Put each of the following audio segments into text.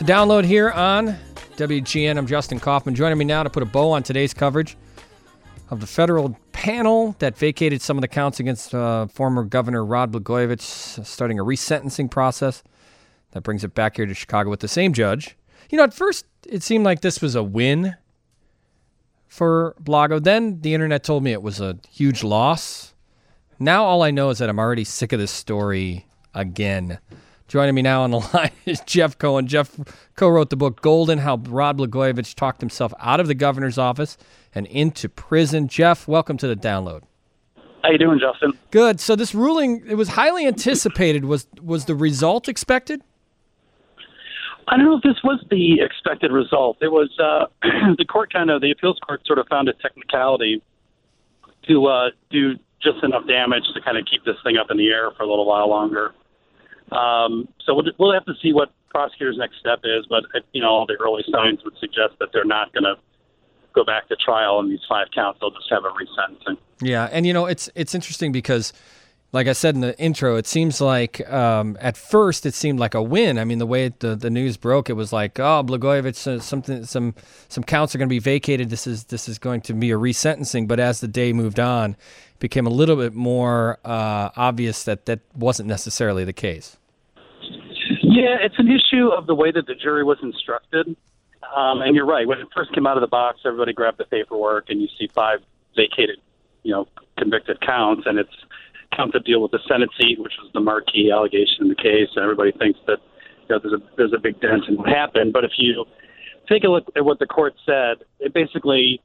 The Download here on WGN. I'm Justin Kaufman. Joining me now to put a bow on today's coverage of the federal panel that vacated some of the counts against former Governor Rod Blagojevich, starting a resentencing process that brings it back here to Chicago with the same judge. You know, at first it seemed like this was a win for Blago. Then the internet told me it was a huge loss. Now all I know is that I'm already sick of this story again. Joining me now on the line is Jeff Cohen. Jeff co-wrote the book Golden, How Rod Blagojevich Talked Himself Out of the Governor's Office and Into Prison. Jeff, welcome to The Download. How you doing, Justin? Good. So this ruling, it was highly anticipated. Was the result expected? I don't know if this was the expected result. It was the appeals court sort of found a technicality to do just enough damage to kind of keep this thing up in the air for a little while longer. So we'll have to see what prosecutor's next step is, but all the early signs would suggest that they're not going to go back to trial on these 5 counts. They'll just have a resentencing. Yeah, and it's interesting because, like I said in the intro, it seems like at first it seemed like a win. I mean, the way the news broke, it was like, oh, Blagojevich, some counts are going to be vacated. This is going to be a resentencing. But as the day moved on, it became a little bit more obvious that wasn't necessarily the case. Yeah, it's an issue of the way that the jury was instructed. And you're right. When it first came out of the box, everybody grabbed the paperwork, and you see 5 vacated, convicted counts, and it's counts that deal with the Senate seat, which was the marquee allegation in the case, and everybody thinks that there's a big dent in what happened. But if you take a look at what the court said, it basically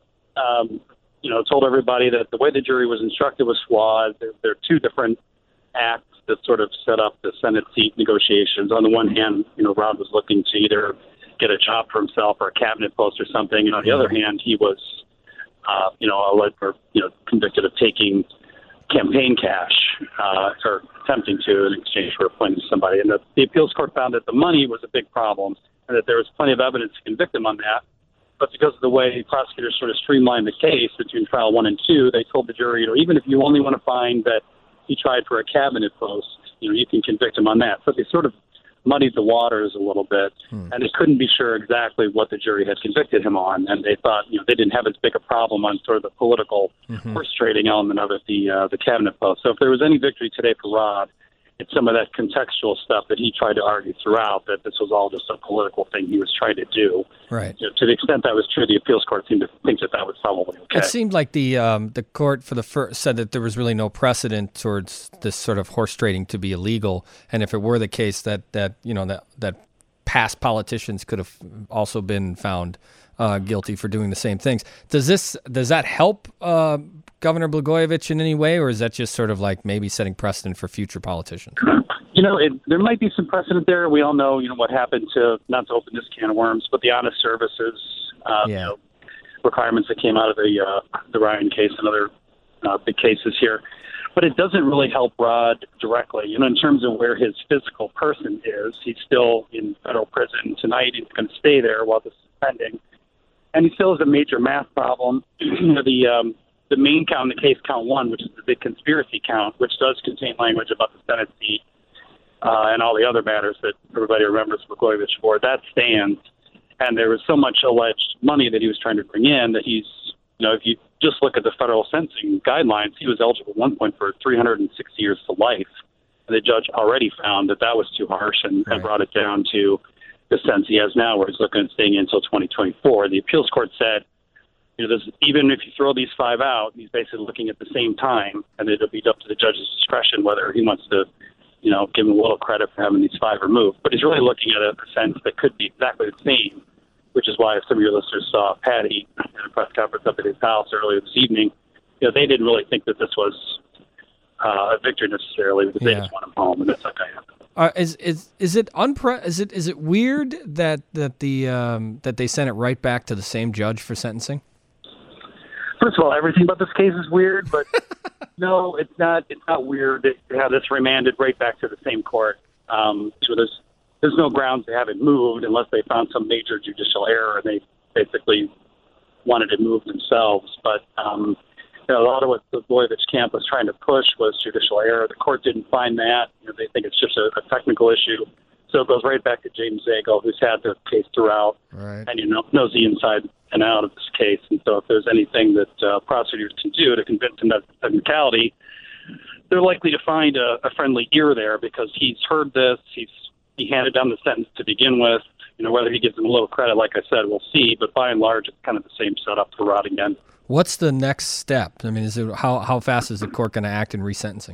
told everybody that the way the jury was instructed was flawed. There are 2 different acts that sort of set up the Senate seat negotiations. On the one hand, Rod was looking to either get a job for himself or a cabinet post or something, and on the other hand, he was convicted of taking campaign cash or attempting to in exchange for appointing somebody. And the appeals court found that the money was a big problem and that there was plenty of evidence to convict him on that. But because of the way prosecutors sort of streamlined the case between trial 1 and 2, they told the jury, even if you only want to find that he tried for a cabinet post, you can convict him on that. So they sort of muddied the waters a little bit, and they couldn't be sure exactly what the jury had convicted him on. And they thought, they didn't have as big a problem on sort of the political horse trading element of it, the cabinet post. So if there was any victory today for Rod, it's some of that contextual stuff that he tried to argue throughout, that this was all just a political thing he was trying to do. Right. To the extent that was true, the appeals court seemed to think that was probably okay. It seemed like the court for the first said that there was really no precedent towards this sort of horse trading to be illegal, and if it were the case that past politicians could have also been found guilty for doing the same things. Does that help Governor Blagojevich in any way, or is that just sort of like maybe setting precedent for future politicians? There might be some precedent there. We all know, what happened to, not to open this can of worms, but the honest services requirements that came out of the Ryan case and other big cases here. But it doesn't really help Rod directly. In terms of where his physical person is, he's still in federal prison tonight. He's going to stay there while this is pending. And he still has a major math problem. The main count in the case, count 1, which is the big conspiracy count, which does contain language about the Senate seat and all the other matters that everybody remembers Blagojevich for, that stands. And there was so much alleged money that he was trying to bring in that he's, if you just look at the federal sentencing guidelines, he was eligible at one point for 306 years to life. And the judge already found that was too harsh and brought it down to the sentence he has now, where he's looking at staying in until 2024. The appeals court said, even if you throw these 5 out, he's basically looking at the same time, and it'll be up to the judge's discretion whether he wants to, give him a little credit for having these 5 removed. But he's really looking at a sentence that could be exactly the same, which is why if some of your listeners saw Patty in a press conference up at his house earlier this evening, they didn't really think that this was a victory necessarily, because they just want him home, and that's okay. Is it weird that they sent it right back to the same judge for sentencing? First of all, everything about this case is weird, but no, it's not. It's not weird to have this remanded right back to the same court. So there's no grounds to have it moved unless they found some major judicial error and they basically wanted it moved themselves. But a lot of what the Blagojevich camp was trying to push was judicial error. The court didn't find that. They think it's just a technical issue. So it goes right back to James Zagel, who's had this case throughout, Right. and knows the inside and out of this case. And so if there's anything that prosecutors can do to convince him of technicality, they're likely to find a friendly ear there, because he's heard this. He handed down the sentence to begin with. Whether he gives him a little credit, like I said, we'll see. But by and large, it's kind of the same setup for Rod again. What's the next step? I mean, how fast is the court going to act in resentencing?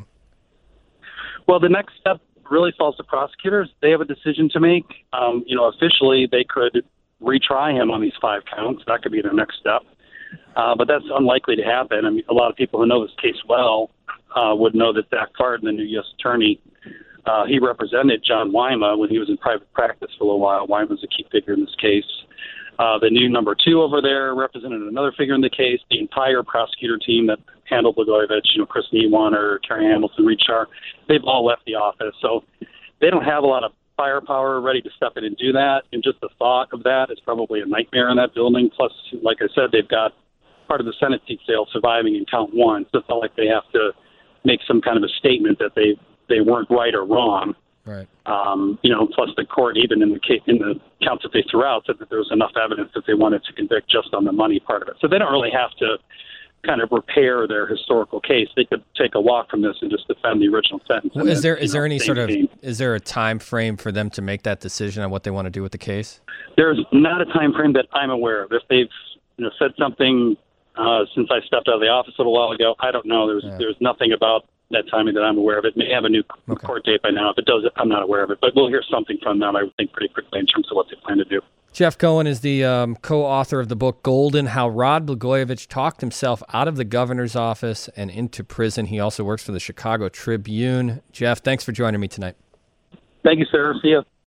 Well, the next step really falls to prosecutors. They have a decision to make. Officially, they could retry him on these 5 counts. That could be the next step. But that's unlikely to happen. I mean, a lot of people who know this case well would know that Zach Fard, the new U.S. attorney, he represented John Wyma when he was in private practice for a little while. Wyma's a key figure in this case. The new number 2 over there represented another figure in the case. The entire prosecutor team that handled Blagojevich, Chris Niewaner, Terry Hamilton, Reed Sharp, they've all left the office. So they don't have a lot of firepower ready to step in and do that. And just the thought of that is probably a nightmare in that building. Plus, like I said, they've got part of the Senate seat sale surviving in count 1. So it's not like they have to make some kind of a statement that they weren't right or wrong. Right. Plus the court, even in the counts that they threw out, said that there was enough evidence that they wanted to convict just on the money part of it. So they don't really have to kind of repair their historical case. They could take a walk from this and just defend the original sentence. Well, is there a time frame for them to make that decision on what they want to do with the case? There's not a time frame that I'm aware of. If they've said something since I stepped out of the office a little while ago, I don't know. There's nothing about that timing that I'm aware of. It may have a new court date by now. If it does, I'm not aware of it. But we'll hear something from them, I would think, pretty quickly in terms of what they plan to do. Jeff Cohen is the co-author of the book Golden, How Rod Blagojevich Talked Himself Out of the Governor's Office and Into Prison. He also works for the Chicago Tribune. Jeff, thanks for joining me tonight. Thank you, sir. See you.